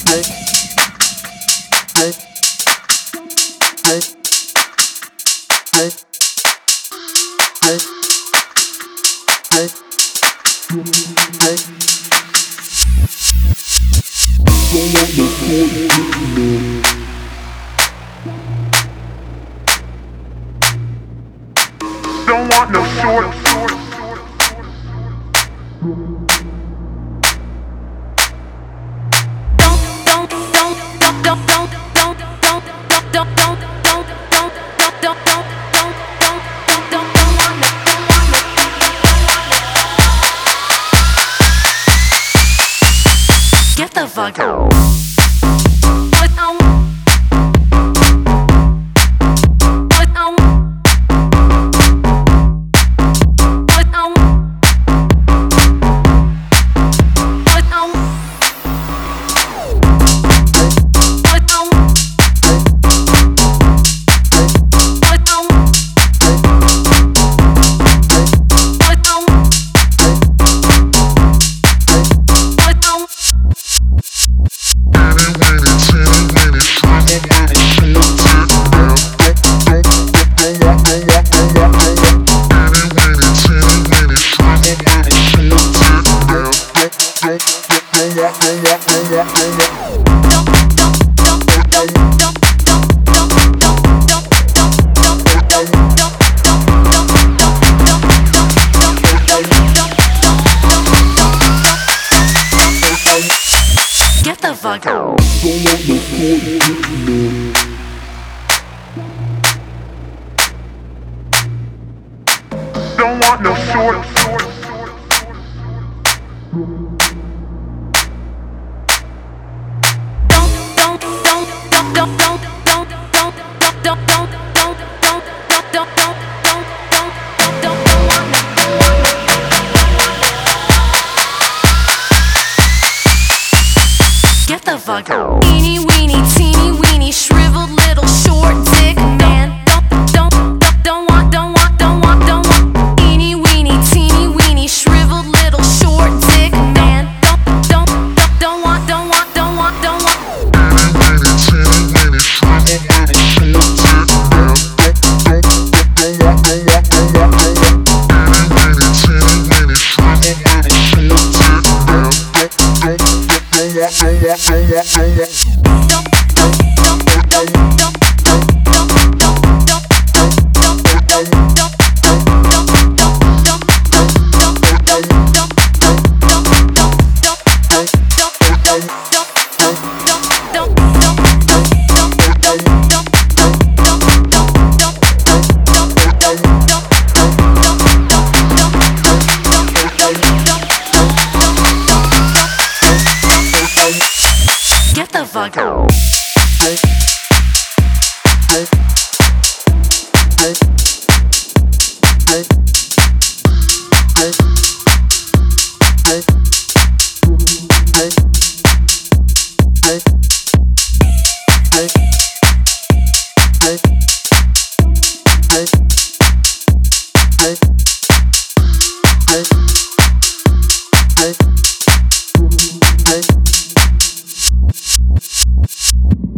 Don't want no short. Get the fuck out. Get the fuck out. Don't want no short. Get the fuck out. Eeny weeny teeny weeny shriveled little short dick man. Don't want. Eeny weeny teeny weeny shriveled little short dick man. Don't want. Get the fuck out. Hey.